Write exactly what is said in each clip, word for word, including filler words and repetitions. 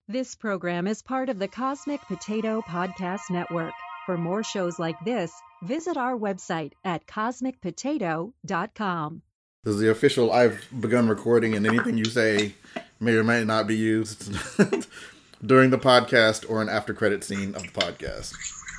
This program is part of the Cosmic Potato Podcast Network. For more shows like this, visit our website at cosmic potato dot com. This is the official I've begun recording, and anything you say may or may not be used during the podcast or an after credit scene of the podcast.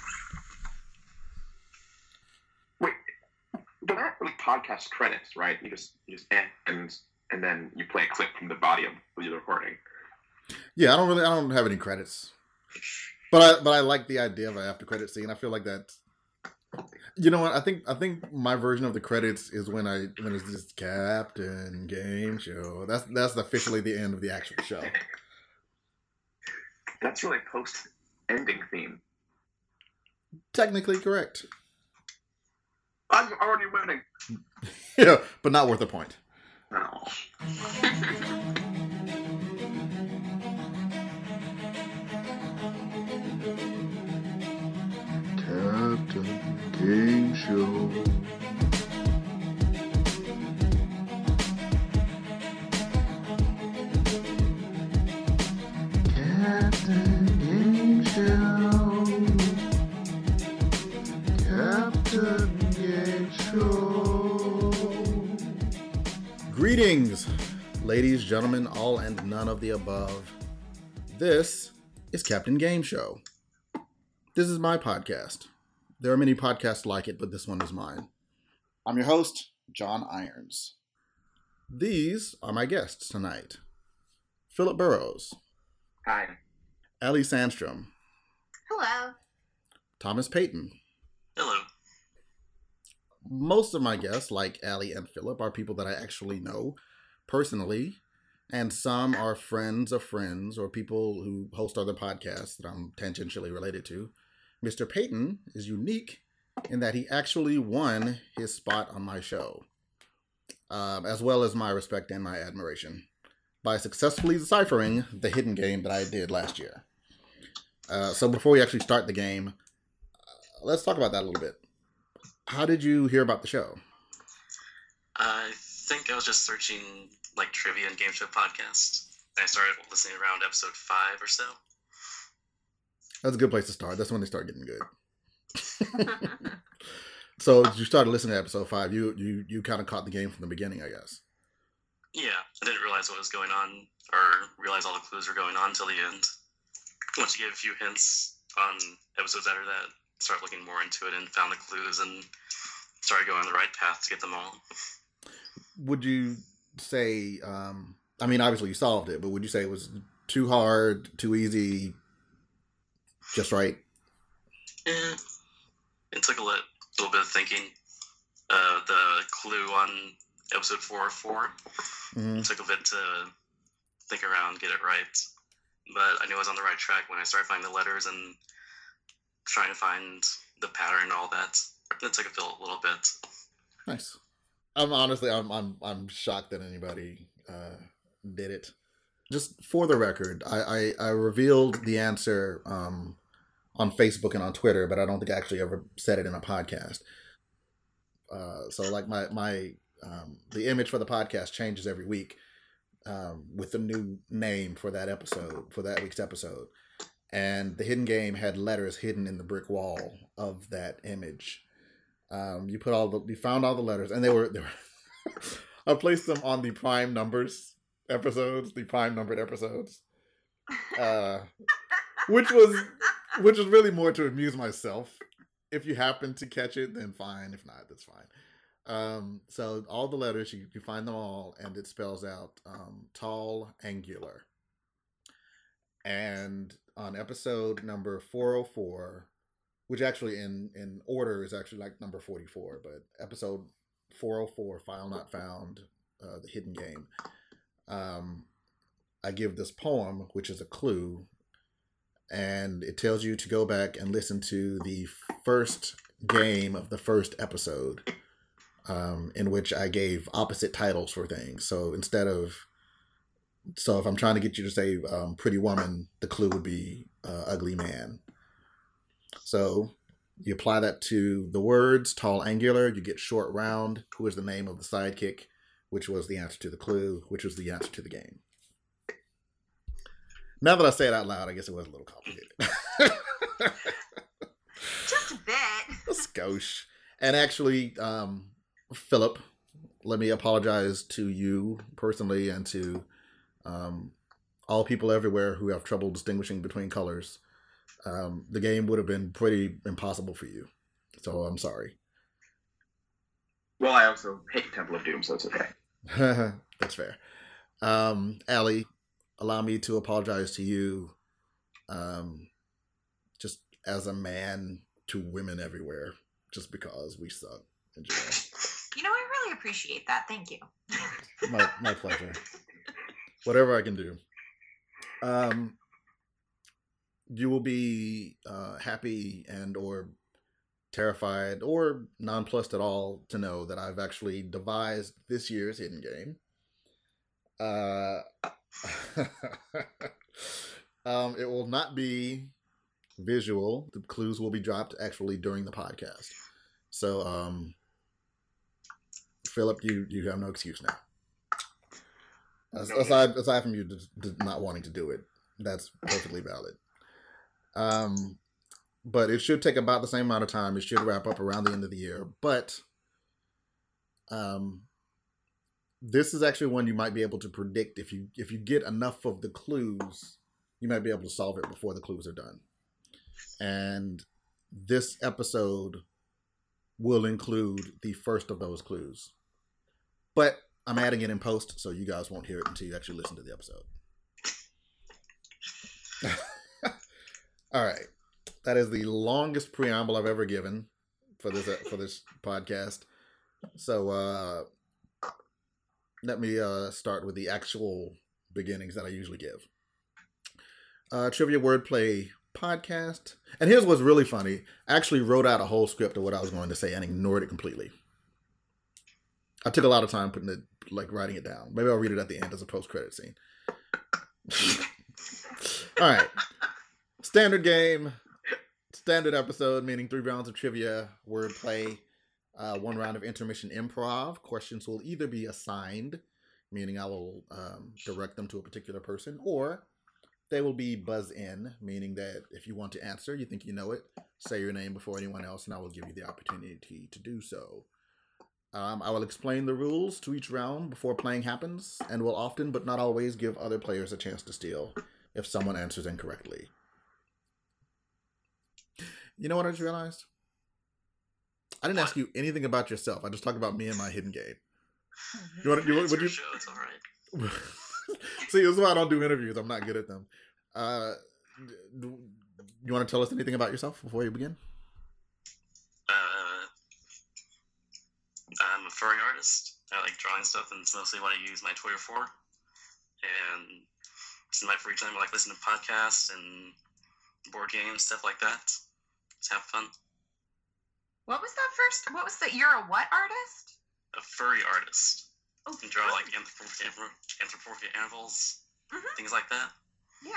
Wait, they're not really podcast credits, right? You just you just end and and then you play a clip from the body of the recording. Yeah, I don't really I don't have any credits. But I but I like the idea of an after credit scene. I feel like that's, you know what, I think I think my version of the credits is when I when it's just Captain Game Show. That's that's officially the end of the actual show. That's really post ending theme. Technically correct. I'm already winning. Yeah, but not worth a point. No. Captain Game Show. Captain Game Show. Captain Game Show. Greetings, ladies, gentlemen, all and none of the above. This is Captain Game Show. This is my podcast. There are many podcasts like it, but this one is mine. I'm your host, John Irons. These are my guests tonight. Philip Burrows. Hi. Allie Sandstrom. Hello. Thomas Payton. Hello. Most of my guests, like Allie and Philip, are people that I actually know personally, and some are friends of friends or people who host other podcasts that I'm tangentially related to. Mister Payton is unique in that he actually won his spot on my show, um, as well as my respect and my admiration, by successfully deciphering the hidden game that I did last year. Uh, so before we actually start the game, uh, let's talk about that a little bit. How did you hear about the show? I think I was just searching like trivia and game show podcasts. I started listening around episode five or so. That's a good place to start. That's when they start getting good. So you started listening to episode five. You you you kind of caught the game from the beginning, I guess. Yeah, I didn't realize what was going on or realize all the clues were going on until the end. Once you gave a few hints on episodes after that, started looking more into it and found the clues and started going on the right path to get them all. Would you say, um, I mean, obviously you solved it, but would you say it was too hard, too easy, just right? Eh, it took a li- little bit of thinking. Uh, the clue on episode four oh four, Mm-hmm. it took a bit to think around, get it right. But I knew I was on the right track when I started finding the letters and trying to find the pattern and all that. It took a little bit. Nice. I'm honestly, I'm I'm I'm shocked that anybody uh, did it. Just for the record, I, I, I revealed the answer um, on Facebook and on Twitter, but I don't think I actually ever said it in a podcast. Uh, so like my my um, the image for the podcast changes every week um, with the new name for that episode, for that week's episode. And the hidden game had letters hidden in the brick wall of that image. Um, you put all the, you found all the letters, and they were, they were I placed them on the prime numbers episodes, the prime numbered episodes, uh, which was, which was really more to amuse myself. If you happen to catch it, then fine. If not, that's fine. Um, so all the letters, you, you find them all, and it spells out um, tall, angular. And on episode number four oh four, which actually in, in order is actually like number forty-four, but episode four oh four, File Not Found, uh, the hidden game, um, I give this poem, which is a clue, and it tells you to go back and listen to the first game of the first episode, um, in which I gave opposite titles for things. So instead of So if I'm trying to get you to say um, Pretty Woman, the clue would be uh, Ugly Man. So you apply that to the words, tall, angular, you get short, round, who is the name of the sidekick, which was the answer to the clue, which was the answer to the game. Now that I say it out loud, I guess it was a little complicated. Just a bit. A skosh. And actually, um, Philip, let me apologize to you personally and to um, all people everywhere who have trouble distinguishing between colors. Um, the game would have been pretty impossible for you. So I'm sorry. Well, I also hate Temple of Doom, so it's okay. That's fair. Um, Allie, allow me to apologize to you, um, just as a man to women everywhere, just because we suck in general. You know, I really appreciate that. Thank you. my, my pleasure. Whatever I can do. Um, you will be uh, happy and or terrified or nonplussed at all to know that I've actually devised this year's hidden game. Uh, um, it will not be visual. The clues will be dropped actually during the podcast. So, um, Philip, you, you have no excuse now. As, aside aside from you just, just not wanting to do it, that's perfectly valid. Um, but it should take about the same amount of time. It should wrap up around the end of the year. But, um. This is actually one you might be able to predict. If you if you get enough of the clues, you might be able to solve it before the clues are done. And this episode will include the first of those clues. But I'm adding it in post, so you guys won't hear it until you actually listen to the episode. All right. That is the longest preamble I've ever given for this for this podcast. So, uh... let me uh, start with the actual beginnings that I usually give. Uh, Trivia Wordplay Podcast. And here's what's really funny. I actually wrote out a whole script of what I was going to say and ignored it completely. I took a lot of time putting it, like writing it down. Maybe I'll read it at the end as a post-credit scene. All right. Standard game. Standard episode, meaning three rounds of trivia, wordplay. Uh, one round of intermission improv. Questions will either be assigned, meaning I will um, direct them to a particular person, or they will be buzz in, meaning that if you want to answer, you think you know it, say your name before anyone else, and I will give you the opportunity to do so. Um, I will explain the rules to each round before playing happens, and will often, but not always, give other players a chance to steal if someone answers incorrectly. You know what I just realized? I didn't ask you anything about yourself. I just talked about me and my hidden game. You want to? You, would you? Show, it's all right. See, this is why I don't do interviews. I'm not good at them. Uh, do, you want to tell us anything about yourself before you begin? Uh, I'm a furry artist. I like drawing stuff, and it's mostly what I use my Twitter for. And it's in my free time, I like listening to podcasts and board games, stuff like that. Just have fun. What was that first? What was the? You're a what artist? A furry artist. Oh, You can draw like anthropomorphic, anthropomorphic animals, mm-hmm. things like that. Yeah.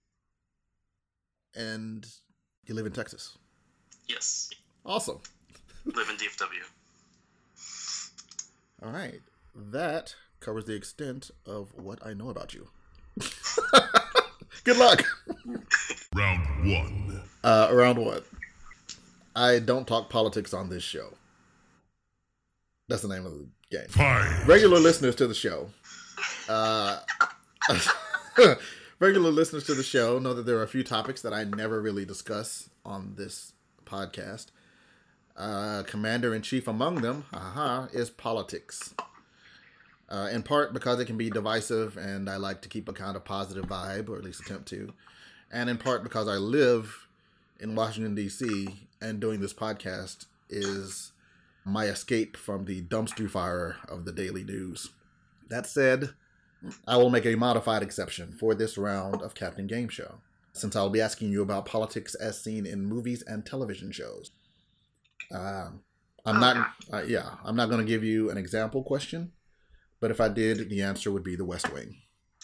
And you live in Texas? Yes. Awesome. Live in D F W. All right. That covers the extent of what I know about you. Good luck. Round one. Uh, round one. I don't talk politics on this show. That's the name of the game. Five. Regular listeners to the show. Uh, regular listeners to the show know that there are a few topics that I never really discuss on this podcast. Uh, Commander-in-chief among them, haha, is politics. Uh, in part because it can be divisive and I like to keep a kind of positive vibe, or at least attempt to. And in part because I live in Washington, D C, and doing this podcast is my escape from the dumpster fire of the daily news. That said, I will make a modified exception for this round of Captain Game Show, since I'll be asking you about politics as seen in movies and television shows. Uh, I'm oh, not, uh, yeah, I'm not going to give you an example question, but if I did, the answer would be The West Wing.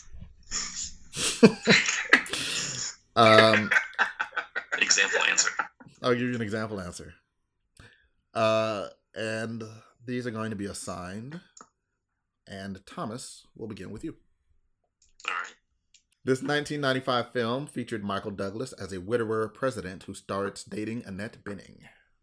um, Example answer. I'll give you an example answer. Uh, and these are going to be assigned. And Thomas, we'll begin with you. All right. This nineteen ninety-five film featured Michael Douglas as a widower president who starts dating Annette Bening.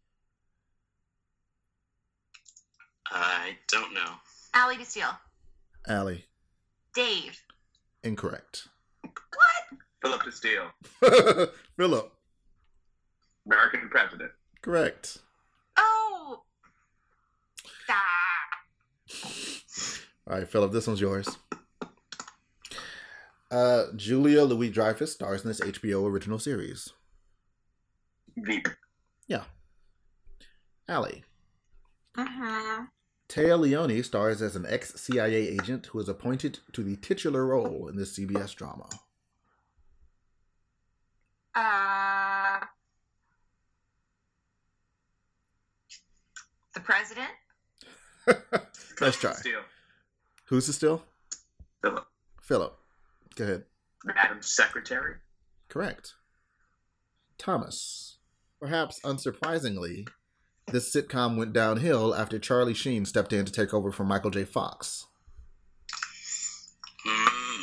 I don't know. Ally DeSteele. Allie. Dave. Incorrect. What? Philip DeSteele. Philip. American president. Correct. Oh. Ah. All right, Philip, this one's yours. Uh, Julia Louis-Dreyfus stars in this H B O original series. Veep. Yeah. Allie. Mm-hmm. Téa Leoni stars as an ex-C I A agent who is appointed to the titular role in this C B S drama. Uh. The president? Let's try. Steele. Who's the still? Philip. Philip. Go ahead. Madam's secretary. Correct. Thomas. Perhaps unsurprisingly, this sitcom went downhill after Charlie Sheen stepped in to take over from Michael J. Fox. Mm,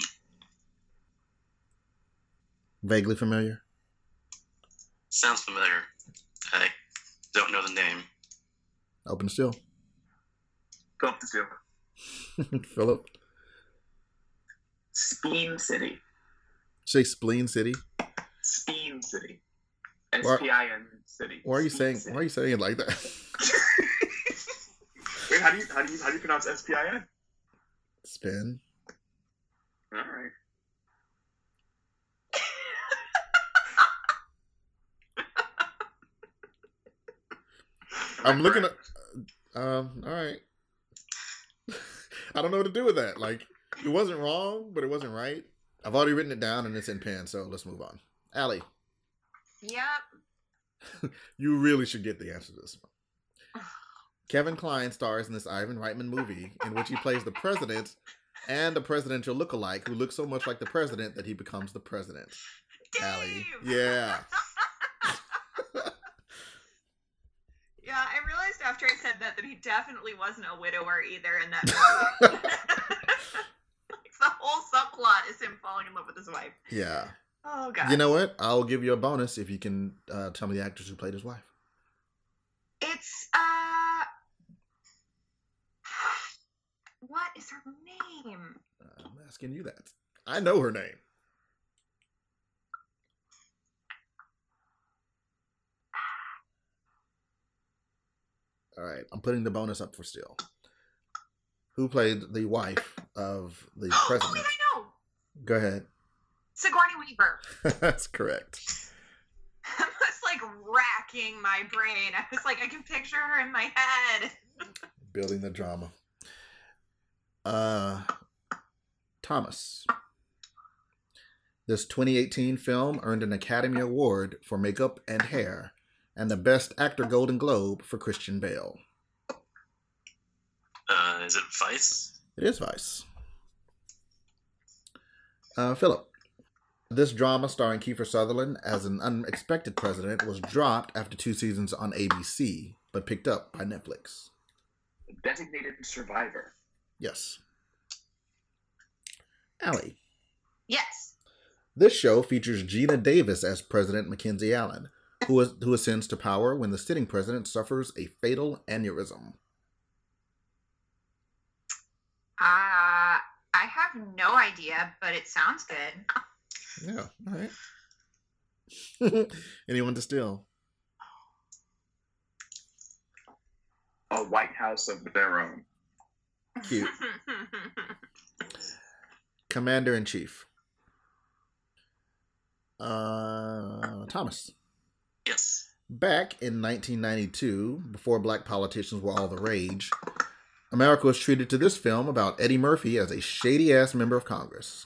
Vaguely familiar? sounds familiar. I don't know the name. Open still. Philip DeSteele. Philip. Speen City. Say Spleen City. Speen City. S Why- P I N City. Why are you Speen saying City. why are you saying it like that? Wait, how do you how do you how do you pronounce S P I N? Spin. All right. I'm looking at um all right. I don't know what to do with that. Like, it wasn't wrong, but it wasn't right. I've already written it down and it's in pen, so let's move on. Allie, Yep. you really should get the answer to this one. Kevin Kline stars in this Ivan Reitman movie in which he plays the president and a presidential lookalike who looks so much like the president that he becomes the president. Allie. Dave! Yeah. Yeah, I realized after I said that that he definitely wasn't a widower either in that movie. Like, the whole subplot is him falling in love with his wife. Yeah. Oh, God. You know what? I'll give you a bonus if you can uh, tell me the actress who played his wife. It's, uh... What is her name? Uh, I'm asking you that. I know her name. All right, I'm putting the bonus up for still. Who played the wife of the Oh, president? wait, I know! Go ahead. Sigourney Weaver. That's correct. I was, like, racking my brain. I was like, I can picture her in my head. Building the drama. Uh, Thomas. This twenty eighteen film earned an Academy Award for makeup and hair, and the Best Actor Golden Globe for Christian Bale. Uh, is it Vice? It is Vice. Uh, Philip. This drama starring Kiefer Sutherland as an unexpected president was dropped after two seasons on A B C, but picked up by Netflix. Designated survivor. Yes. Allie. Yes. This show features Gina Davis as President Mackenzie Allen, who, is, who ascends to power when the sitting president suffers a fatal aneurysm. Uh, I have no idea, but it sounds good. Yeah, all right. Anyone to steal? A White House of their own. Cute. Commander-in-Chief. Uh, Thomas. Yes. Back in nineteen ninety-two, before black politicians were all the rage, America was treated to this film about Eddie Murphy as a shady-ass member of Congress.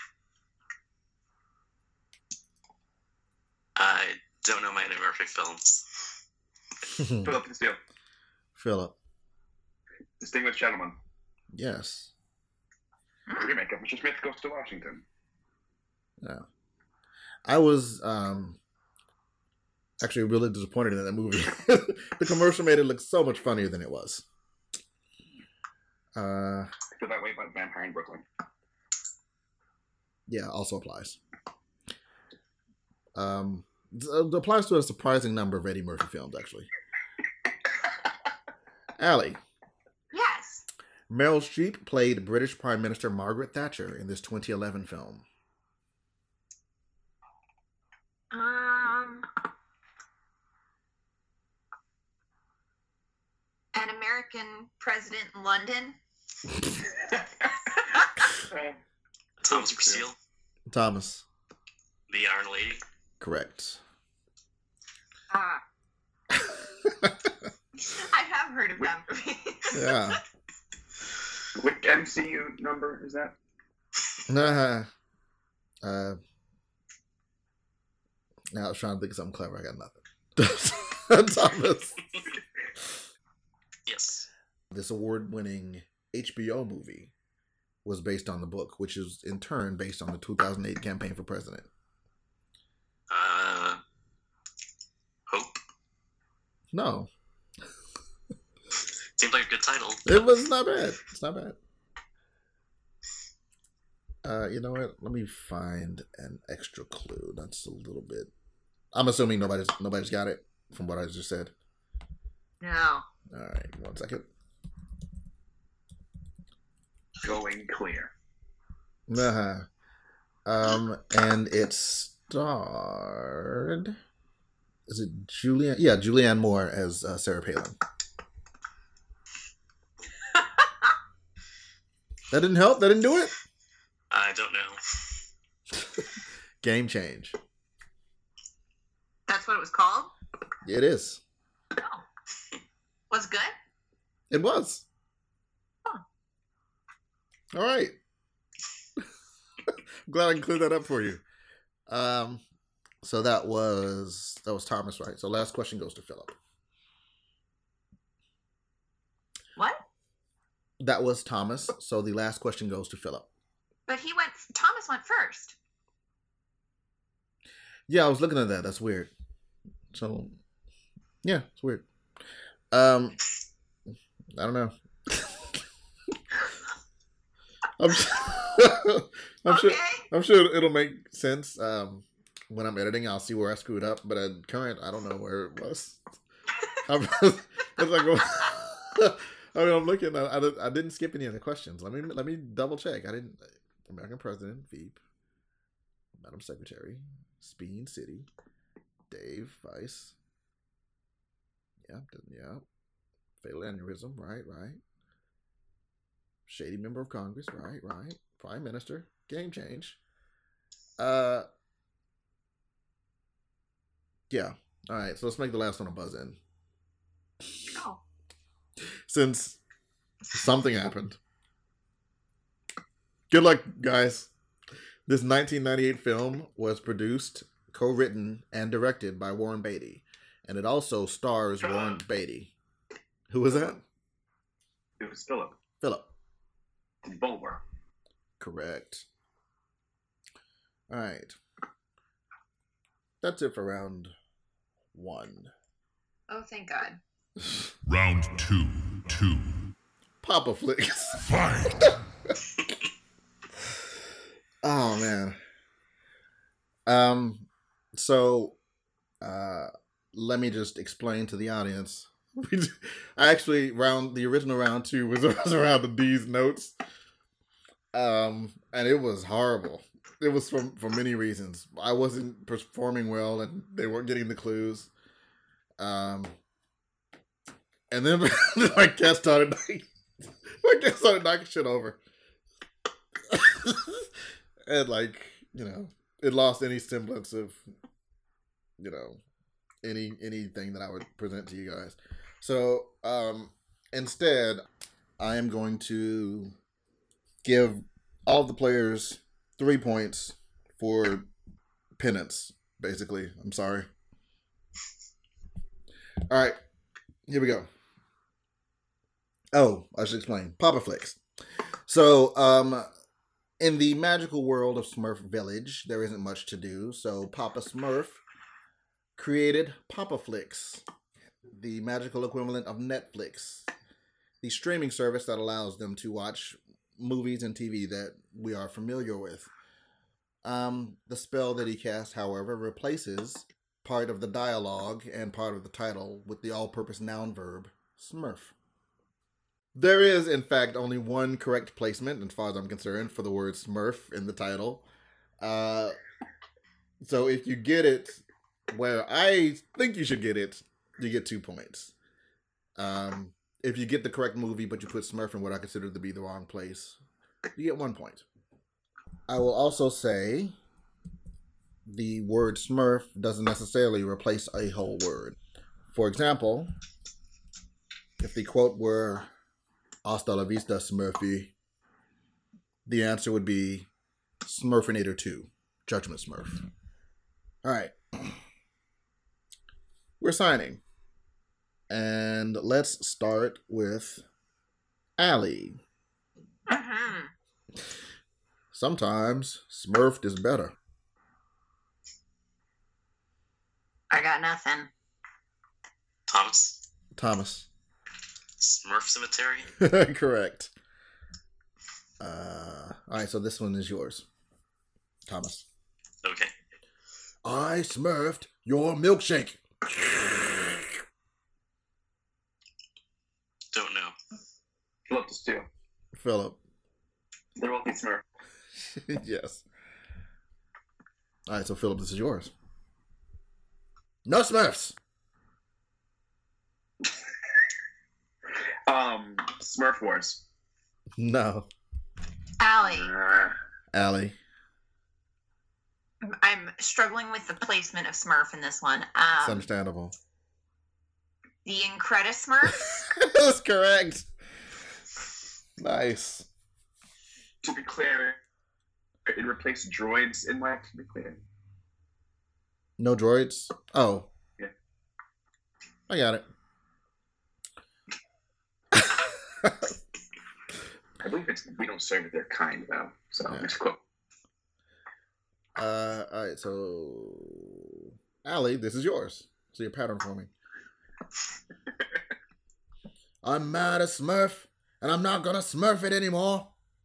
I don't know my Eddie Murphy films. Philip DeSteele. Philip. Distinguished Gentleman. Yes. Remake of Mister Smith Goes to Washington. Yeah. I was um, actually really disappointed in that movie. The commercial made it look so much funnier than it was. Uh, I feel that way about Vampire in Brooklyn. Yeah, also applies. Um, it applies to a surprising number of Eddie Murphy films, actually. Allie. Yes. Meryl Streep played British Prime Minister Margaret Thatcher in this twenty eleven film. Um, an American president in London. Thomas Brazil. Thomas. The Iron Lady. Correct. Ah. I have heard of that movie. Yeah. Which M C U number is that? Nah. Uh, now I was trying to think of something clever. I got nothing. Thomas. Yes. This award-winning H B O movie was based on the book, which is in turn based on the two thousand eight campaign for president. Uh, Hope. No. Seems like a good title. It was not bad. It's not bad. Uh, you know what? Let me find an extra clue. That's a little bit. I'm assuming nobody's nobody's got it from what I just said. No. All right, one second. Going clear. Uh-huh. Um, and it starred. Is it Julianne? Yeah, Julianne Moore as uh, Sarah Palin. That didn't help. That didn't do it. I don't know. Game change. That's what it was called? It is. Oh. Was good? It was. Huh. All right. I'm glad I can clear that up for you. Um, so that was that was Thomas, right? So last question goes to Philip. What? That was Thomas. So the last question goes to Philip. But he went, Thomas went first. Yeah, I was looking at that. That's weird. So, yeah, it's weird. Um, I don't know. I'm, I'm Okay. sure. I'm sure it'll make sense. Um, when I'm editing, I'll see where I screwed up. But at current, I don't know where it was. I'm, it's like, I mean, I'm looking. I, I, I didn't skip any of the questions. Let me let me double check. I didn't. American President, Veep, Madam Secretary, Speed City, Dave, Vice. Yeah, yeah. Fatal aneurysm, right, right. Shady member of Congress, right, right. Prime Minister, game change. Uh, yeah. All right, so let's make the last one a buzz in. Oh. Since something happened. Good luck, guys. This nineteen ninety-eight film was produced, co-written, and directed by Warren Beatty. And it also stars Warren Beatty. Who was that? It was Philip. Philip. Bulwer. Correct. All right. That's it for round one. Oh, thank God. Round two, two. Papa Flicks. Fight! Oh man. Um so uh let me just explain to the audience. I actually round the original round two was, was around these notes. Um and it was horrible. It was for for many reasons. I wasn't performing well and they weren't getting the clues. Um and then my cat started my cat started knocking shit over. And like, you know, it lost any semblance of, you know, any anything that I would present to you guys. So um, instead, I am going to give all the players three points for penance, basically. I'm sorry. All right, here we go. Oh, I should explain. Papa Flicks. So, um... in the magical world of Smurf Village, there isn't much to do, so Papa Smurf created Papa Flicks, the magical equivalent of Netflix, the streaming service that allows them to watch movies and T V that we are familiar with. Um, the spell that he cast, however, replaces part of the dialogue and part of the title with the all-purpose noun verb, smurf. There is, in fact, only one correct placement, as far as I'm concerned, for the word smurf in the title. Uh, so if you get it where I think you should get it, you get two points. Um, if you get the correct movie, but you put smurf in what I consider to be the wrong place, you get one point. I will also say the word smurf doesn't necessarily replace a whole word. For example, if the quote were "Hasta la vista, Smurfy," the answer would be Smurfinator two, Judgment Smurf. All right. We're signing. And let's start with Allie. Mm-hmm. Sometimes smurfed is better. I got nothing. Thomas. Thomas. Smurf Cemetery. Correct. Uh, all right, so this one is yours, Thomas. Okay. I smurfed your milkshake. Don't know. Philip to steal. Philip. There will be Smurf. Yes. All right, so Philip, this is yours. No Smurfs. Um, Smurf Wars. No. Allie, Uh, Allie. I'm struggling with the placement of Smurf in this one. It's Um, understandable. the Incredismurfs. That's correct. Nice. to be clear, it replaced droids in my. To be clear. No droids? Oh. Yeah. I got it. I believe it's we don't serve it their kind though. So Yeah. it's cool. Uh, all right, so Allie, this is yours. See a pattern for me. I'm mad at Smurf, and I'm not gonna Smurf it anymore.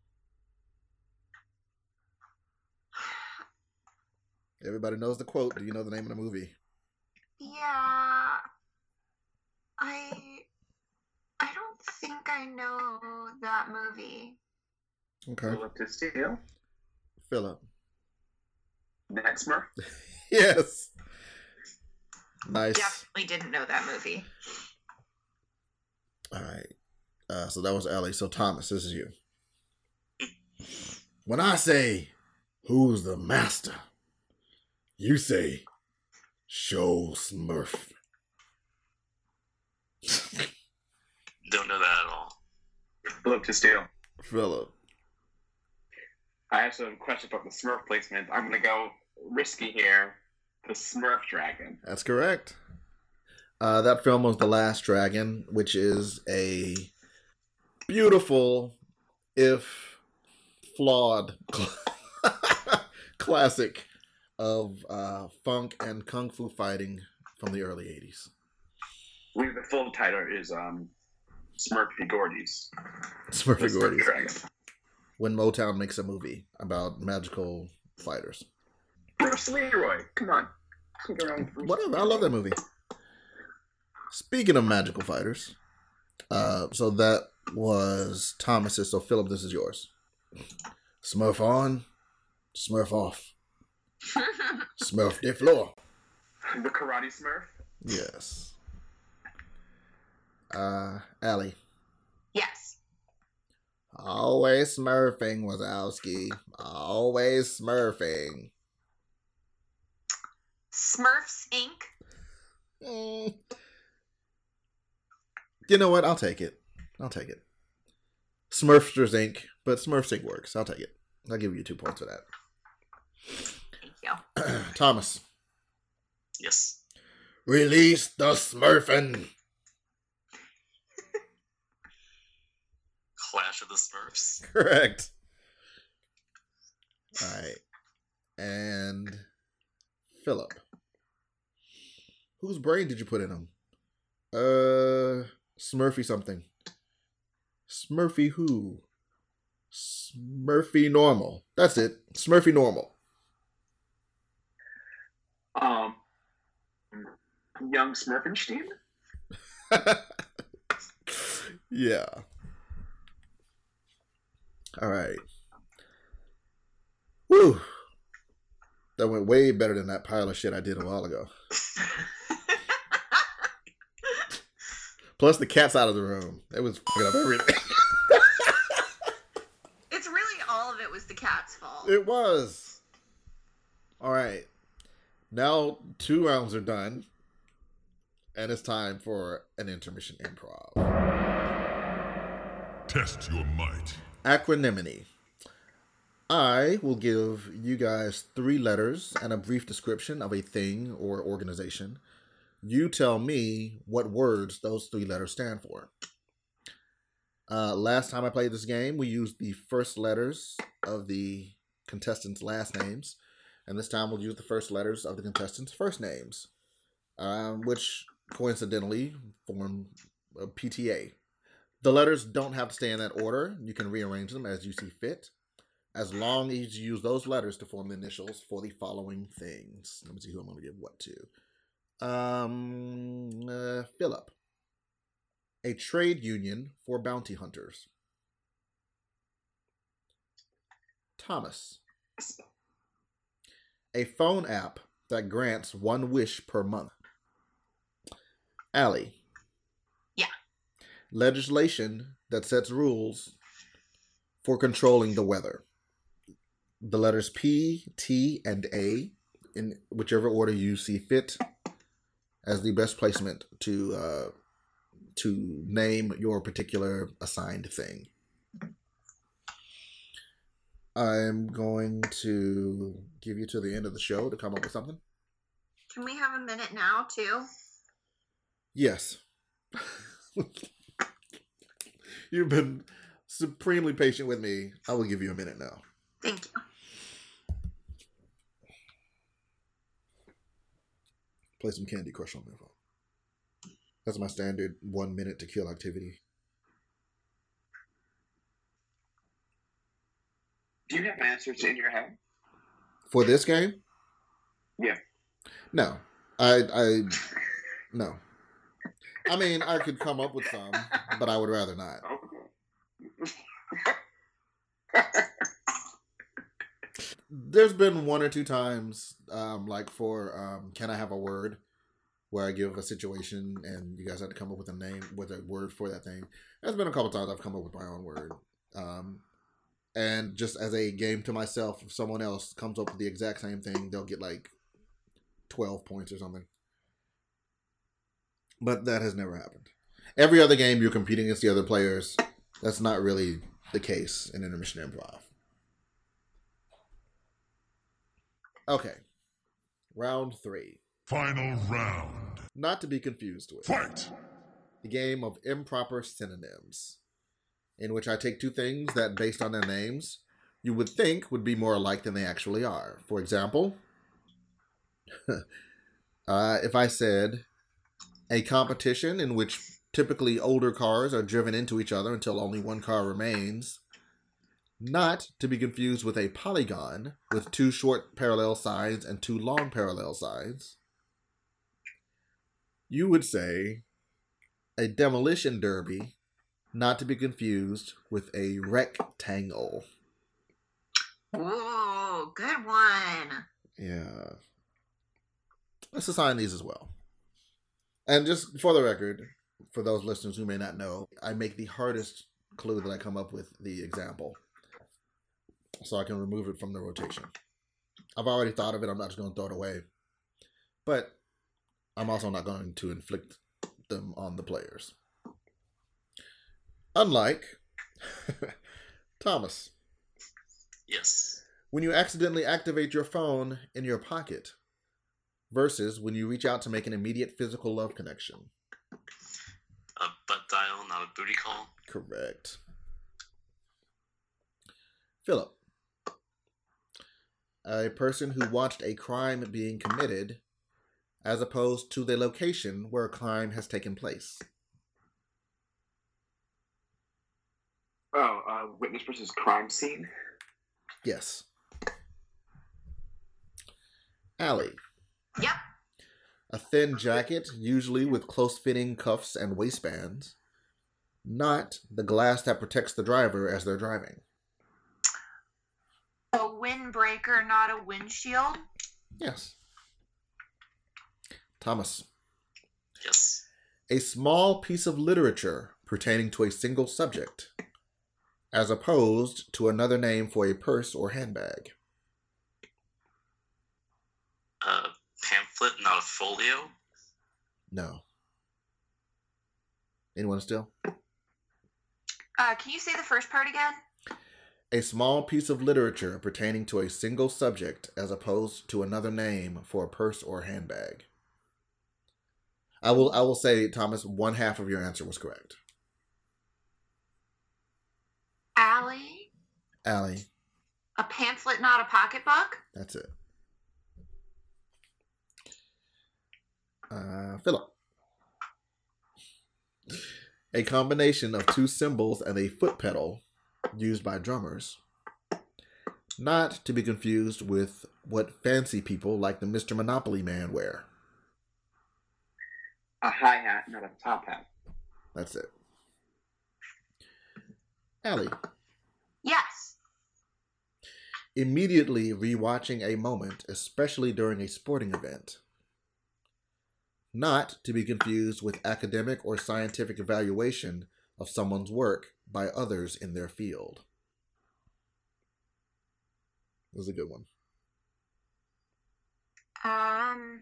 Everybody knows the quote. Do you know the name of the movie? Yeah. I I don't think I know that movie. Okay. Philip to steal. Philip. That Smurf. Yes. Nice. Definitely didn't know that movie. All right. Uh, so that was Ellie. So Thomas, this is you. When I say, who's the master? You say, show Smurf. Don't know that at all. Philip to steal. Philip. I have some question about the Smurf placement. I'm gonna go risky here. The Smurf Dragon. That's correct. Uh, that film was The Last Dragon, which is a beautiful, if flawed, classic of uh, funk and kung fu fighting from the early eighties. I believe the full title is um, Smurfy Gordy's. Smurfy The Smurf Gordy's. Dragon. When Motown makes a movie about magical fighters. Bruce Leroy. Come on. Come around, Bruce Whatever. I love that movie. Speaking of magical fighters, uh, so that was Thomas's. So Philip, this is yours. Smurf on, Smurf off, Smurf the floor. The Karate Smurf. Yes. Uh, Allie. Yes. Always smurfing, Wazowski. Always smurfing. Smurfs Incorporated. Mm. You know what? I'll take it. I'll take it. Smurfsters Incorporated, but Smurfs Incorporated works. I'll take it. I'll give you two points for that. Thank you. Thomas. Yes. Release the Smurfin'. Clash of the Smurfs. Correct. All right. And Philip. Whose brain did you put in him? Uh, Smurfy something. Smurfy who? Smurfy normal. That's it. Smurfy normal. Um, young Smurfenstein. Yeah. All right. Whew. That went way better than that pile of shit I did a while ago. Plus, the cat's out of the room. It was fucking up everything. It's really all of it was the cat's fault. It was. All right. Now, two rounds are done. And it's time for an intermission improv. Test your might. Acronymity. I will give you guys three letters and a brief description of a thing or organization. You tell me what words those three letters stand for. Uh, last time I played this game, we used the first letters of the contestants' last names. And this time we'll use the first letters of the contestants' first names. Um, which coincidentally form a P T A. The letters don't have to stay in that order. You can rearrange them as you see fit, as long as you use those letters to form the initials for the following things. Let me see who I'm going to give what to. Um, uh, Philip. A trade union for bounty hunters. Thomas. A phone app that grants one wish per month. Allie. Yeah. Legislation that sets rules for controlling the weather. The letters P, T, and A, in whichever order you see fit, as the best placement to uh, to name your particular assigned thing. I'm going to give you to the end of the show to come up with something. Can we have a minute now, too? Yes. You've been supremely patient with me. I will give you a minute now. Thank you. Play some Candy Crush on my phone. That's my standard one minute to kill activity. Do you have answers in your head? For this game? Yeah. No. I I no. I mean, I could come up with some, but I would rather not. Okay. There's been one or two times, um, like for um, Can I Have a Word, where I give a situation and you guys had to come up with a name, with a word for that thing. There's been a couple times I've come up with my own word. Um, and just as a game to myself, if someone else comes up with the exact same thing, they'll get like twelve points or something. But that has never happened. Every other game, you're competing against the other players. That's not really the case in intermission improv. Okay. Round three. Final round. Not to be confused with. Fight! The game of improper synonyms, in which I take two things that, based on their names, you would think would be more alike than they actually are. For example, uh, if I said a competition in which typically older cars are driven into each other until only one car remains, not to be confused with a polygon with two short parallel sides and two long parallel sides, you would say a demolition derby, not to be confused with a rectangle. Ooh, good one. Yeah. Let's assign these as well. And just for the record, for those listeners who may not know, I make the hardest clue that I come up with the example, so I can remove it from the rotation. I've already thought of it. I'm not just going to throw it away. But I'm also not going to inflict them on the players. Unlike Thomas. Yes. When you accidentally activate your phone in your pocket versus when you reach out to make an immediate physical love connection. A butt dial, not a booty call. Correct. Philip. A person who watched a crime being committed as opposed to the location where a crime has taken place. Oh, uh, witness versus crime scene? Yes. Allie. Yep. A thin jacket, usually with close-fitting cuffs and waistbands. Not the glass that protects the driver as they're driving. A windbreaker, not a windshield. Yes. Thomas. Yes. A small piece of literature pertaining to a single subject, as opposed to another name for a purse or handbag. A pamphlet, not a folio. No. Anyone still? Uh, can you say the first part again? A small piece of literature pertaining to a single subject, as opposed to another name for a purse or handbag. I will I will say, Thomas, one half of your answer was correct. Allie. Allie, A pamphlet, not a pocketbook. that's it. Uh, Philip. A combination of two cymbals and a foot pedal used by drummers. Not to be confused with what fancy people like the Mister Monopoly man wear. A hi-hat, not a top hat. That's it. Allie. Yes. Immediately rewatching a moment, especially during a sporting event. Not to be confused with academic or scientific evaluation of someone's work by others in their field. This is a good one. Um,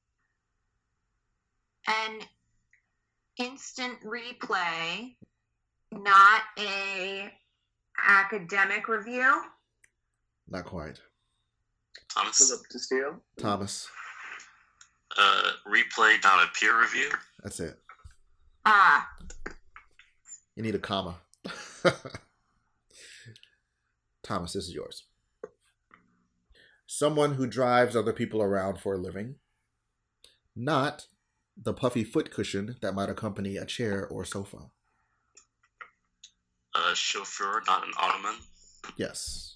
an instant replay, not a academic review. Not quite. Thomas. Philip to steal. Thomas. Uh, replay, not a peer review. That's it. Ah, You need a comma. Thomas, this is yours. Someone who drives other people around for a living. Not the puffy foot cushion that might accompany a chair or sofa. A chauffeur, not an ottoman. Yes.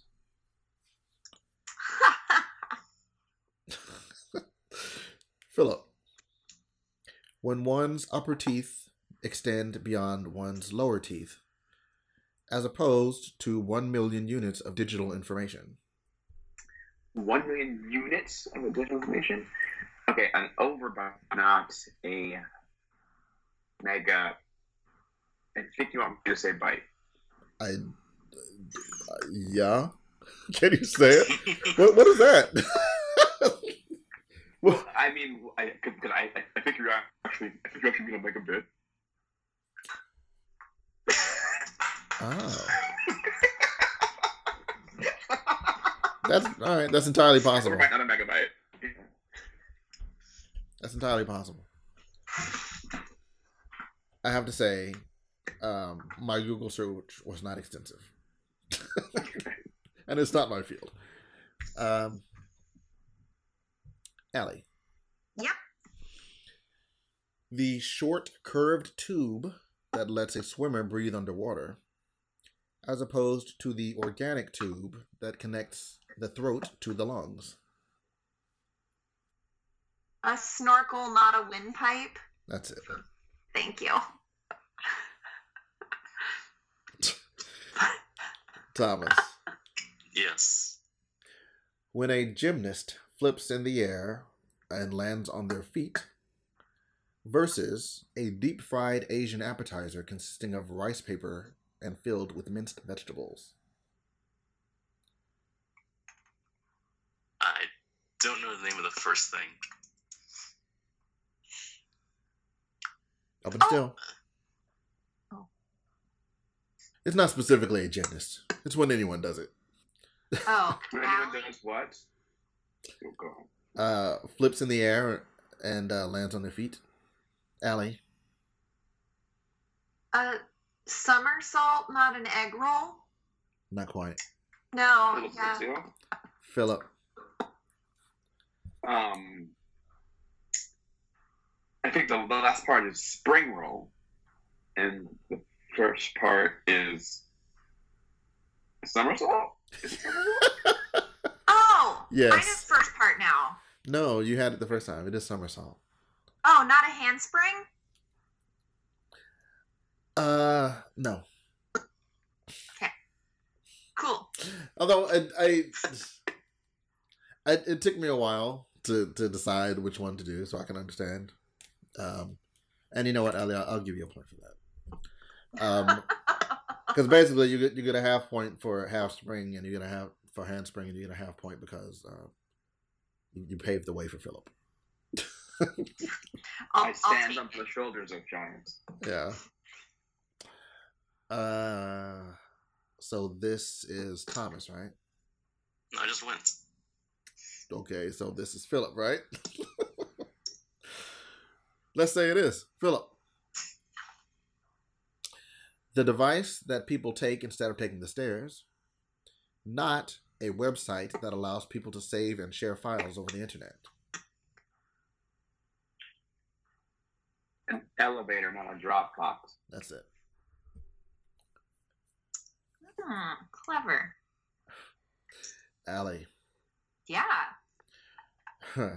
Philip. When one's upper teeth extend beyond one's lower teeth, as opposed to one million units of digital information. One million units of additional information. Okay, an overbite, not a mega. I think you want me to say byte. I, uh, yeah. Can you say it? What What is that? Well, I mean, I, cause, cause I, I think you're actually, I think you're actually gonna make a bit. Oh. That's all right. That's entirely possible. Overbite, not a megabyte. Yeah. That's entirely possible. I have to say, um, my Google search was not extensive, and it's not my field. Um, Allie. Yep. The short, curved tube that lets a swimmer breathe underwater, as opposed to the organic tube that connects the throat to the lungs. A snorkel, not a windpipe. That's it. Thank you. Thomas. Yes. When a gymnast flips in the air and lands on their feet, versus a deep-fried Asian appetizer consisting of rice paper and filled with minced vegetables. I don't know the name of the first thing. Up and still. Oh. It's not specifically a gymnast. It's when anyone does it. Oh, When anyone Allie. does what? You'll go. Uh, flips in the air and uh, lands on their feet. Allie. A somersault, not an egg roll. Not quite. No, Philip yeah. to steal. Philip. Um, I think the, the last part is spring roll, and the first part is somersault. Is it somersault? Oh, Yes. I just first part now. No, you had it the first time. It is somersault. Oh, not a handspring? Uh, no. Cool. Although I, I, I, it took me a while to, to decide which one to do, so I can understand. Um, and you know what, Ellie, I'll, I'll give you a point for that. Um, because basically you get you get a half point for half spring, and you get a half for handspring, and you get a half point because uh, you, you paved the way for Philip. I'll, I stand I'll on the shoulders of giants. Yeah. Uh, so this is Thomas, right? I just went. Okay, so this is Philip, right? Let's say it is Philip. The device that people take instead of taking the stairs, not a website that allows people to save and share files over the internet. An elevator, not a Dropbox. That's it. Hmm, clever. Allie. Yeah. Huh.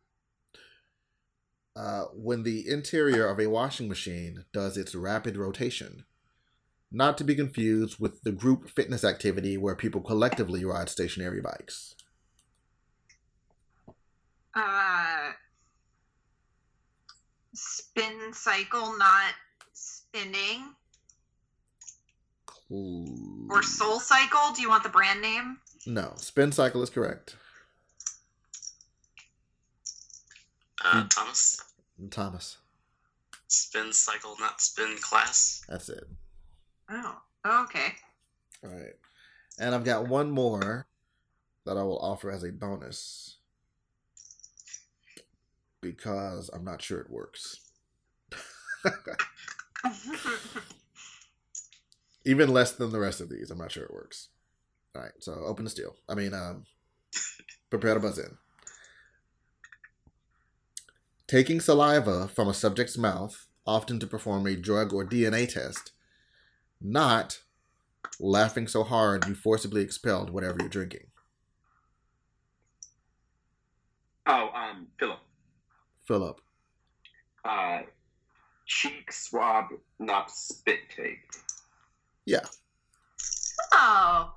Uh, when the interior of a washing machine does its rapid rotation, not to be confused with the group fitness activity where people collectively ride stationary bikes. Uh, spin cycle, not spinning. Ooh. Or Soul Cycle. Do you want the brand name? No, spin cycle is correct. Uh, Hmm. Thomas. Thomas. Spin cycle, not spin class. That's it. Oh, okay. All right. And I've got one more that I will offer as a bonus because I'm not sure it works. Even less than the rest of these. I'm not sure it works. All right. So open the steel. I mean, um, prepare to buzz in. Taking saliva from a subject's mouth, often to perform a drug or D N A test, not laughing so hard you forcibly expelled whatever you're drinking. Oh, um, Philip. Philip. Uh, cheek swab, not spit take. Yeah. Oh.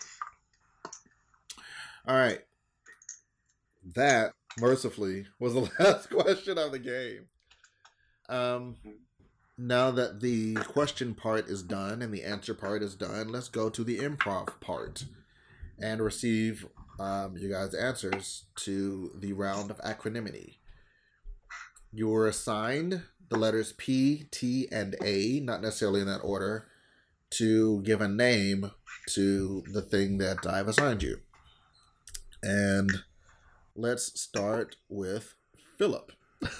All right. That, mercifully, was the last question of the game. Um, now that the question part is done and the answer part is done, let's go to the improv part and receive um, you guys' answers to the round of acronymity. You were assigned the letters P, T, and A, not necessarily in that order, to give a name to the thing that I've assigned you. And let's start with Philip.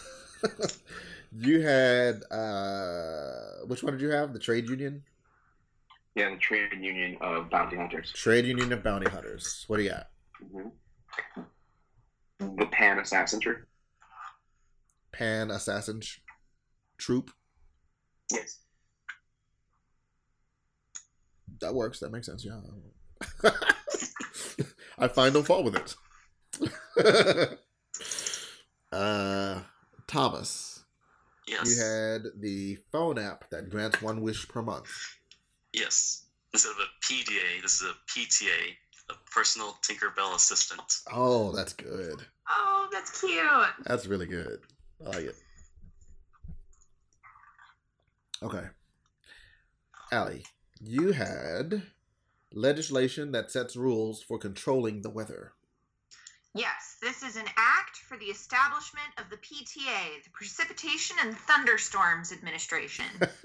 You had, uh, which one did you have? The trade union? Yeah, the trade union of bounty hunters. Trade union of bounty hunters. What do you got? Mm-hmm. The Pan Assassin Troop. Pan Assassin sh- Troop? Yes. That works. That makes sense, yeah. I find no fault with it. uh, Thomas. Yes. You had the phone app that grants one wish per month. Yes. Instead of a P D A, this is a P T A, a personal Tinkerbell assistant. Oh, that's good. Oh, that's cute. That's really good. I like it. Okay. Allie, you had legislation that sets rules for controlling the weather. Yes, this is an act for the establishment of the P T A, the Precipitation and Thunderstorms Administration.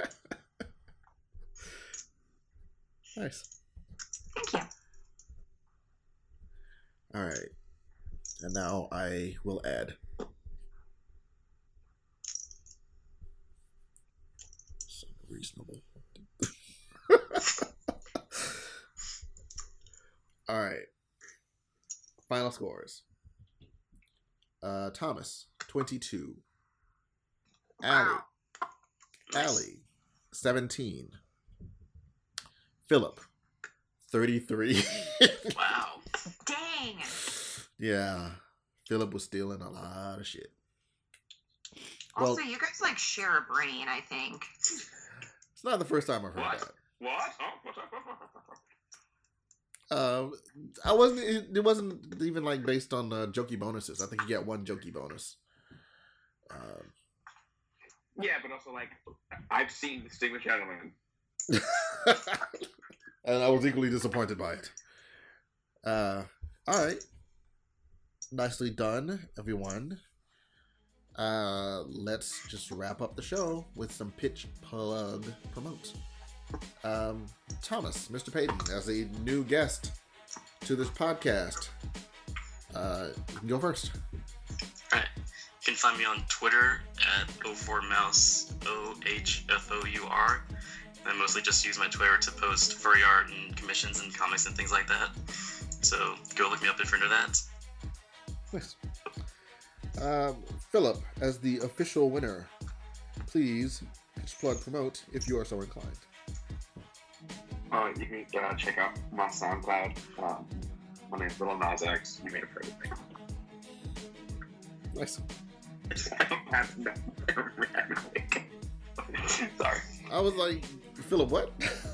Nice. Thank you. All right. And now I will add. So reasonable. All right. Final scores. Uh, Thomas, twenty-two. Allie, Wow. Allie, seventeen. Philip, thirty-three. Wow. Dang. Yeah. Philip was stealing a lot of shit. Also, Well- you guys like share a brain, I think. It's not the first time I've heard What? that. What? Oh, Uh, I wasn't. It, it wasn't even like based on uh, jokey bonuses. I think you get one jokey bonus. Um, yeah, but also like I've seen the Stigma Gentleman. and I was equally disappointed by it. Uh, all right, nicely done, everyone. Uh, let's just wrap up the show with some pitch, plug, promote. Um, Thomas, Mister Payton, as a new guest to this podcast, uh, you can go first. Alright. You can find me on Twitter at O four mouse, O H F O U R. I mostly just use my Twitter to post furry art and commissions and comics and things like that. So go look me up if you're into that. Nice. Um, Philip, as the official winner, please pitch, plug, promote if you are so inclined. Uh, you can uh, check out my SoundCloud. Um, my name's Little Nas X. You may have heard of me. Nice. I don't have that. Sorry. I was like, Philip, what?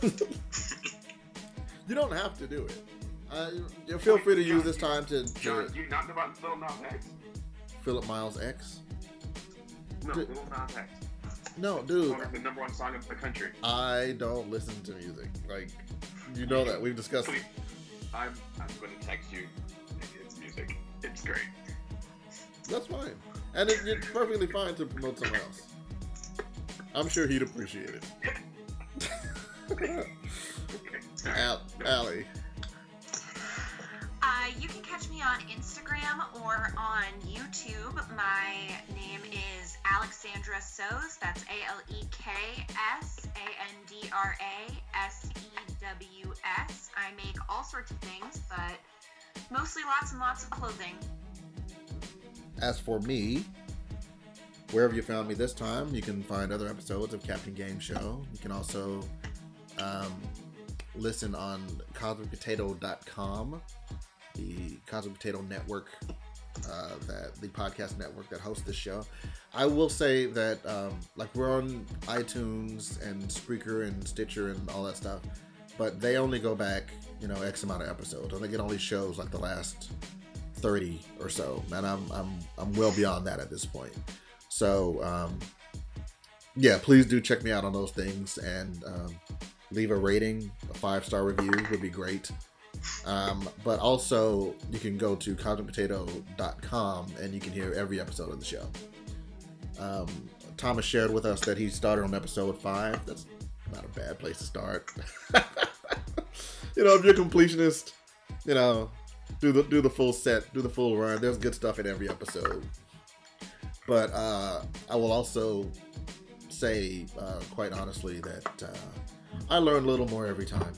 You don't have to do it. Uh, you- feel free to use this time to, John, to do you not know about Little Nas X? Philip Miles X. No, Dude. Little Nas X. No, dude, One of the number one song of the country. I don't listen to music. Like, you know that. We've discussed it. Please, I'm, I'm going to text you. It's music. It's great. That's fine. And it, it's perfectly fine to promote someone else. I'm sure he'd appreciate it. Okay. Al- Allie. Uh, you can catch me on Instagram or on YouTube. My name is Alexandra Sows. That's A L E K S A N D R A S E W S. I make all sorts of things, but mostly lots and lots of clothing. As for me, wherever you found me this time, you can find other episodes of Captain Game Show. You can also um, listen on cosmic potato dot com, the Cosmic Potato Network, uh, that the podcast network that hosts this show. I will say that, um, like, we're on iTunes and Spreaker and Stitcher and all that stuff, but they only go back, you know, X amount of episodes. I think it only shows like the last thirty or so, and I'm I'm I'm well beyond that at this point. So um, yeah, please do check me out on those things and um, leave a rating. A five star review would be great. Um, but also, you can go to cosmic potato dot com and you can hear every episode of the show. Um, Thomas shared with us that he started on episode five. That's not a bad place to start. You know, if you're a completionist, you know, do the do the full set, do the full run. There's good stuff in every episode. But uh, I will also say, uh, quite honestly, that uh, I learn a little more every time.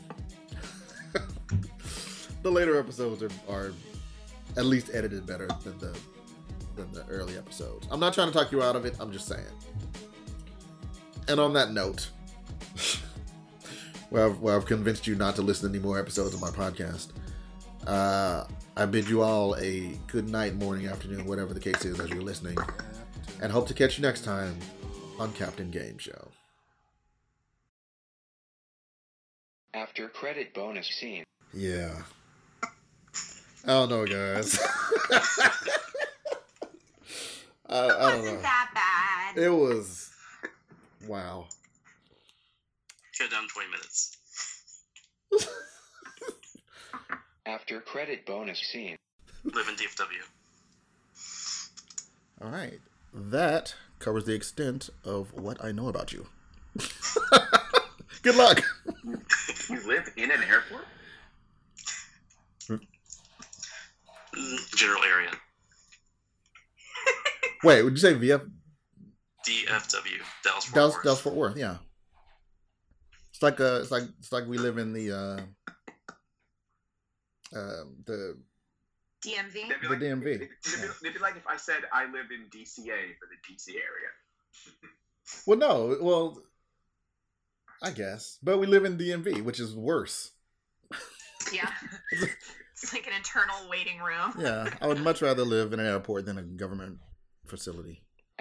The later episodes are, are at least edited better than the than the early episodes. I'm not trying to talk you out of it. I'm just saying. And on that note, where I've, where I've convinced you not to listen to any more episodes of my podcast, uh, I bid you all a good night, morning, afternoon, whatever the case is as you're listening, and hope to catch you next time on Captain Game Show. After credit bonus scene. Yeah. I don't know, guys. I, I don't Wasn't know. that bad? It was. Wow. Cut down twenty minutes. After credit bonus scene. Live in D F W. All right. That covers the extent of what I know about you. Good luck. You live in an airport? Mm, General area. Wait, would you say V F? D F W. Dallas Fort Dallas, Worth. Dallas Fort Worth, yeah. It's like uh, it's like it's like we live in the uh, uh, the D M V? That'd be The D M V, It'd be, yeah. it'd be like if I said I live in D C A for the D C area. well, no, well, I guess, but we live in D M V, which is worse. Yeah. It's like an internal waiting room. Yeah, I would much rather live in an airport than a government facility.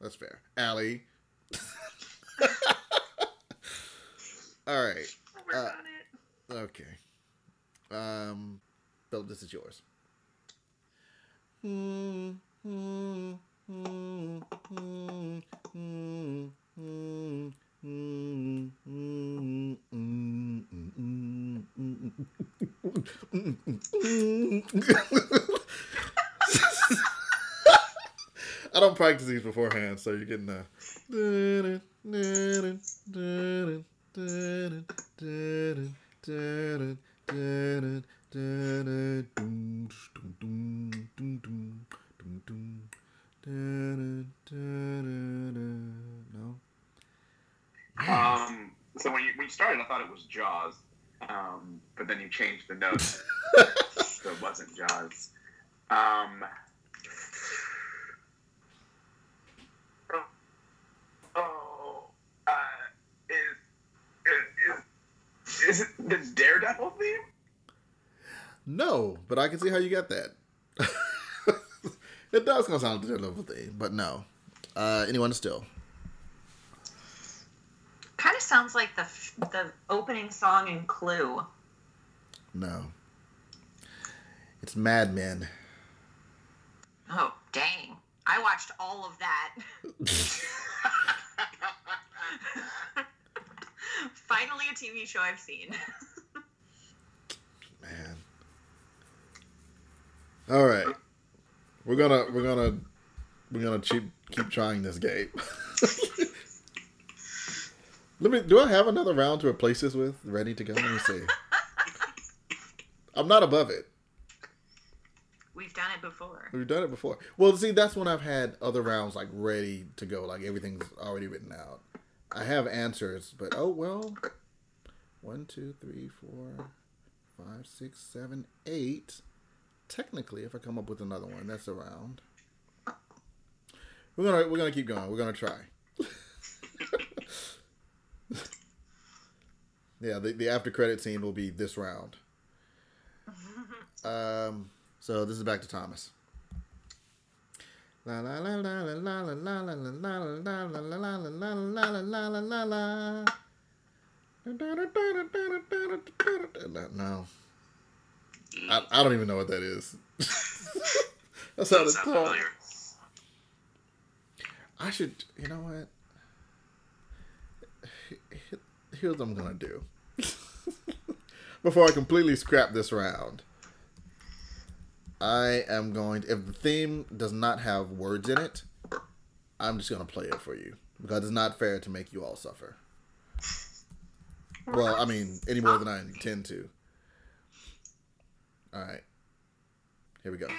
That's fair. Allie. All right. I'll work Uh, on it. Okay. Um, Philip, this is yours. Hmm. Hmm. Hmm. Hmm. Hmm. Hmm. Hmm. I don't practice these beforehand, so you're getting a. No. Um, so when you when you started, I thought it was Jaws, um, but then you changed the notes, so it wasn't Jaws. Um, oh, uh, is is is it the Daredevil theme? No, but I can see how you got that. It does kind of sound like a Daredevil thing, but no. Uh, anyone still? Kind of sounds like the the opening song in Clue. No. It's Mad Men. Oh, dang. I watched all of that. Finally a T V show I've seen. Man. All right. We're gonna we're gonna we're gonna keep keep trying this game. Let me. Do I have another round to replace this with? Ready to go? Let me see. I'm not above it. We've done it before. We've done it before. Well, see, that's when I've had other rounds like ready to go, like everything's already written out. I have answers, but oh well. One, two, three, four, five, six, seven, eight. Technically, if I come up with another one, that's a round. We're gonna we're gonna keep going. We're gonna try. Yeah, the, the after credit scene will be this round. Um, so this is back to Thomas. La la la la la la la la la la la la la la la la la la. No, I I don't even know what that is. That sounded Sounds tough. familiar. I should, you know what? Here's what I'm gonna do. Before I completely scrap this round, I am going to, if the theme does not have words in it, I'm just gonna play it for you because it's not fair to make you all suffer. Well, I mean, any more than I intend to. All right, here we go.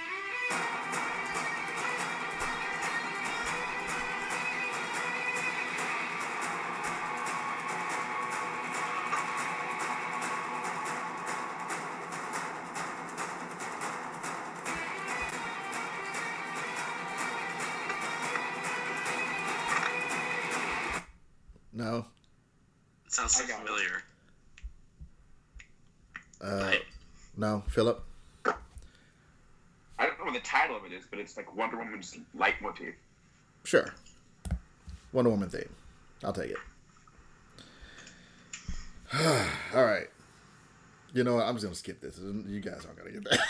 No. It sounds so I got it. familiar. Uh, Right. no, Philip. I don't know what the title of it is, but it's like Wonder Woman's leitmotif. Sure. Wonder Woman theme. I'll take it. All right. You know what? I'm just gonna skip this. You guys aren't gonna get that.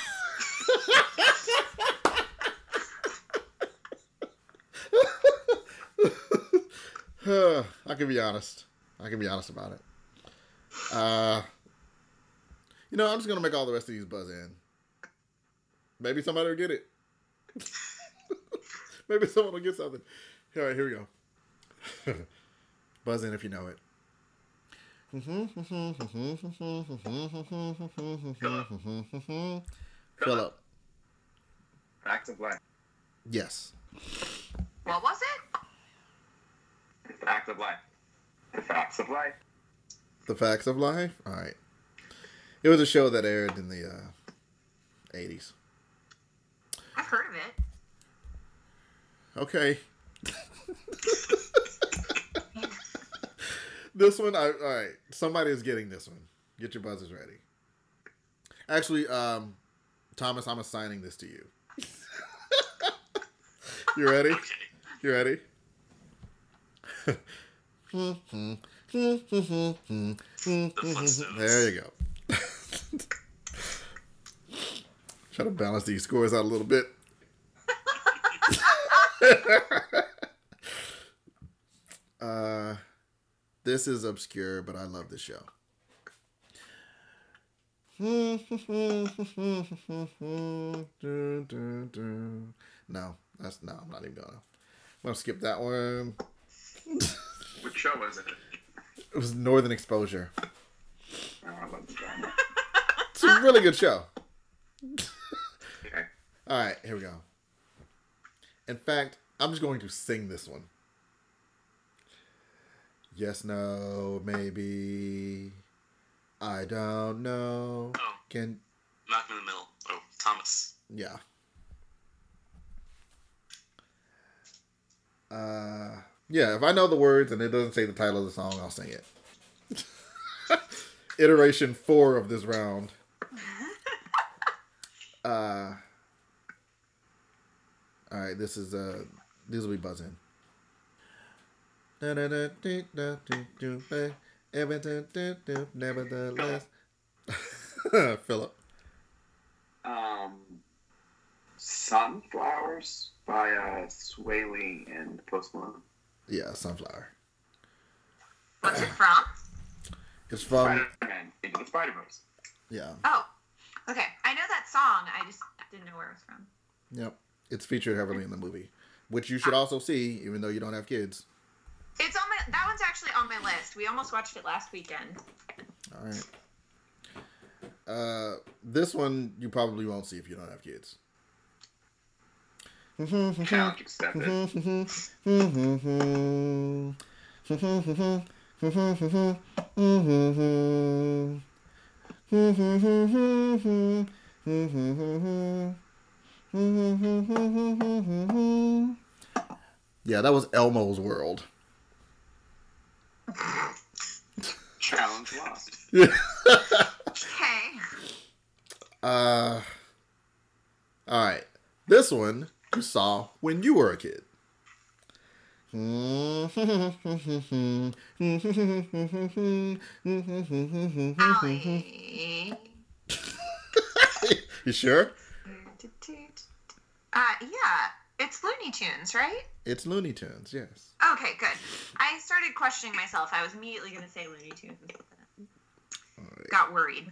I can be honest. I can be honest about it. Uh, you know, I'm just gonna make all the rest of these buzz in. Maybe somebody will get it. Maybe someone will get something. All right, here we go. Buzz in if you know it. Philip. Facts of life. Yes. What was it? The facts of life. The facts of life. The Facts of Life? All right. It was a show that aired in the uh, eighties. I've heard of it. Okay. This one, I, all right. Somebody is getting this one. Get your buzzers ready. Actually, um, Thomas, I'm assigning this to you. You ready? Okay. You ready? There you go. Try to balance these scores out a little bit. uh, this is obscure, but I love this show. No, that's no. I'm not even gonna. I'm gonna skip that one. Which show was it? It was Northern Exposure. Oh, I love the drama. It's a really good show. Okay. All right, here we go. In fact, I'm just going to sing this one. Yes, no, maybe. I don't know. Oh. Can Malcolm in the Middle. Oh, Thomas. yeah. Uh, yeah. If I know the words and it doesn't say the title of the song, I'll sing it. Iteration four of this round. Uh. All right. This is uh. These will be buzzing. Nevertheless. Philip. Um, Sunflowers by uh, Sway Lee and Post Malone. Yeah, Sunflower. What's it from? It's from. Spider-Man Into the Spider-Verse. Yeah. Oh, okay. I know that song. I just didn't know where it was from. Yep. It's featured heavily in the movie, which you should also see, even though you don't have kids. It's on my. That one's actually on my list. We almost watched it last weekend. All right. Uh, this one you probably won't see if you don't have kids. Challenge accepted. Yeah, that was Elmo's World. Challenge lost. Okay. Uh, all right. This one you saw when you were a kid. Allie. You sure? Uh, yeah. It's Looney Tunes, right? It's Looney Tunes, yes. Okay, good. I started questioning myself. I was immediately going to say Looney Tunes. All right. Got worried.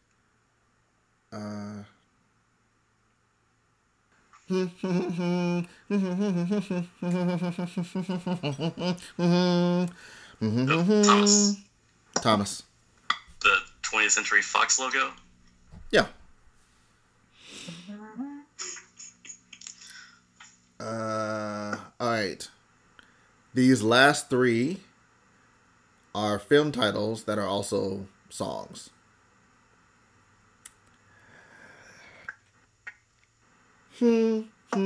Uh. Oh, Thomas. Thomas. The twentieth Century Fox logo. Yeah. Uh, all right. These last three are film titles that are also songs. Hmm.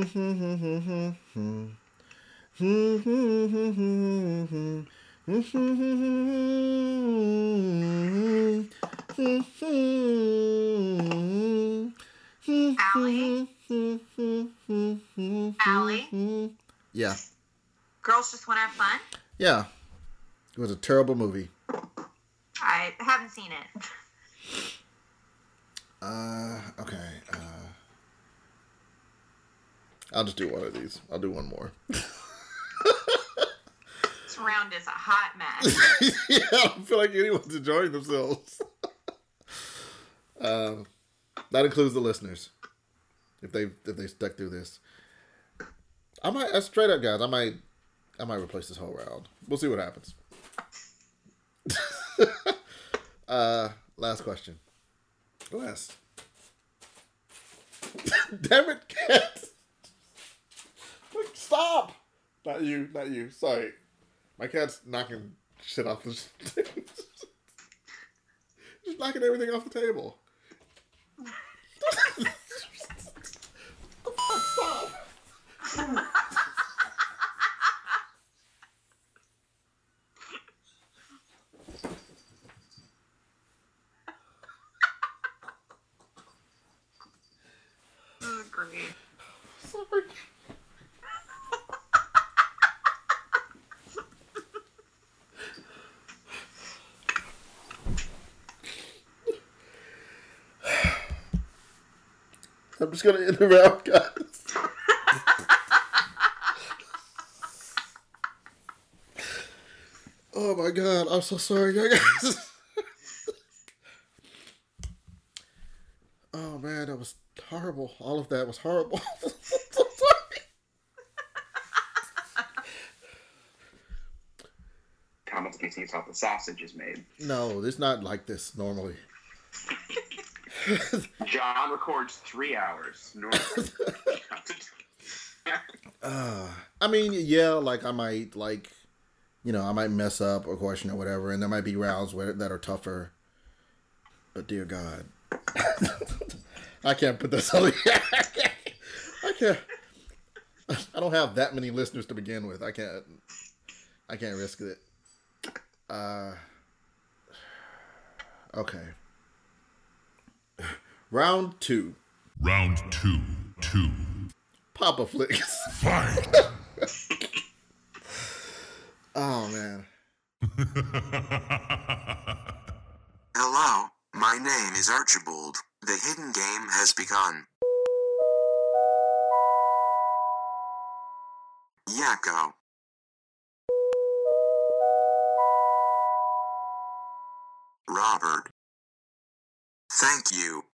Allie? Allie? Yeah. Girls Just Want to Have Fun? Yeah. It was a terrible movie. I haven't seen it. Uh, okay. Uh, I'll just do one of these. I'll do one more. This round is a hot mess. Yeah, I don't feel like anyone's enjoying themselves. um, that includes the listeners. If they if they stuck through this, I might. Uh, straight up, guys. I might. I might replace this whole round. We'll see what happens. uh, last question. Last. Damn it, cat! Stop! Not you. Not you. Sorry. My cat's knocking shit off the table. Just knocking everything off the table. Stop. This is great. Sorry. I'm just gonna end the round, guys. Oh my god, I'm so sorry, guys. Oh man, that was horrible. All of that was horrible. I'm so sorry. Comments can see how the sausage is made. No, it's not like this normally. John records three hours normally. uh, I mean, yeah, like I might, like, you know, I might mess up a question or whatever, and there might be rounds where that are tougher. But dear God, I can't put this on. I can't. I don't have that many listeners to begin with. I can't. I can't risk it. Uh. Okay. Round two. Round two. Two. Papa Flicks. Fight. Oh man. Hello, my name is Archibald. The hidden game has begun. Yakko. Robert. Thank you.